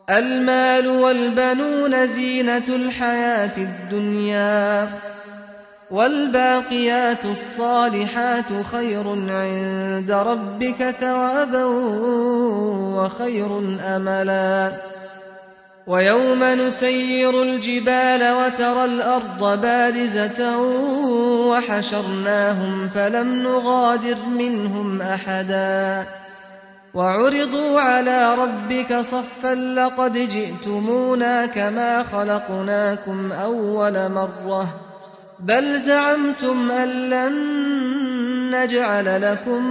المال والبنون زينة الحياة الدنيا، والباقيات الصالحات خير عند ربك ثوابا وخير أملا. ويوم نسير الجبال وترى الأرض بارزة وحشرناهم فلم نغادر منهم أحدا وعرضوا على ربك صفا لقد جئتمونا كما خلقناكم أول مرة بل زعمتم أن لن نجعل لكم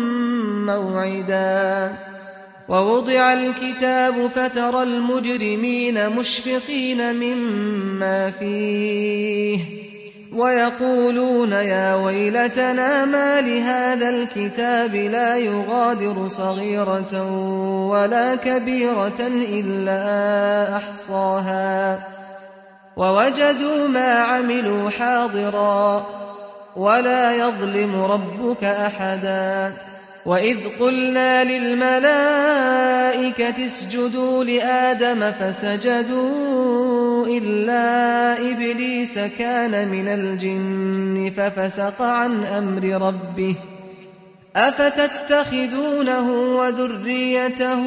موعدا. ووضع الكتاب فترى المجرمين مشفقين مما فيه ويقولون يا ويلتنا ما لهذا الكتاب لا يغادر صغيرة ولا كبيرة إلا أحصاها ووجدوا ما عملوا حاضرا ولا يظلم ربك أحدا. وإذ قلنا للملائكة اسجدوا لآدم فسجدوا إلا إبليس كان من الجن ففسق عن أمر ربه أفتتخذونه وذريته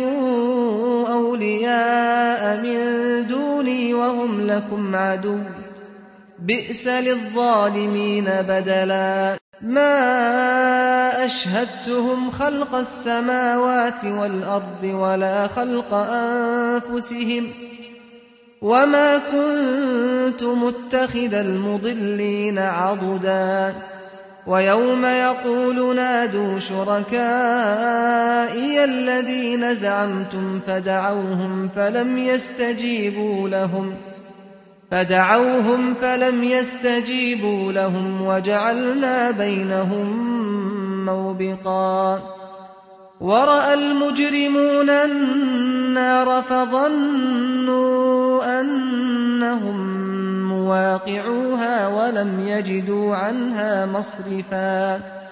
أولياء من دوني وهم لكم عدو بئس للظالمين بدلا. ما أشهدتهم خلق السماوات والأرض ولا خلق أنفسهم وما كنت متخذ المضلين عضدا. ويوم يقول نادوا شركائي الذين زعمتم فدعوهم فلم يستجيبوا لهم وجعلنا بينهم موبقا. ورأى المجرمون النار فظنوا أنهم مواقعوها ولم يجدوا عنها مصرفا.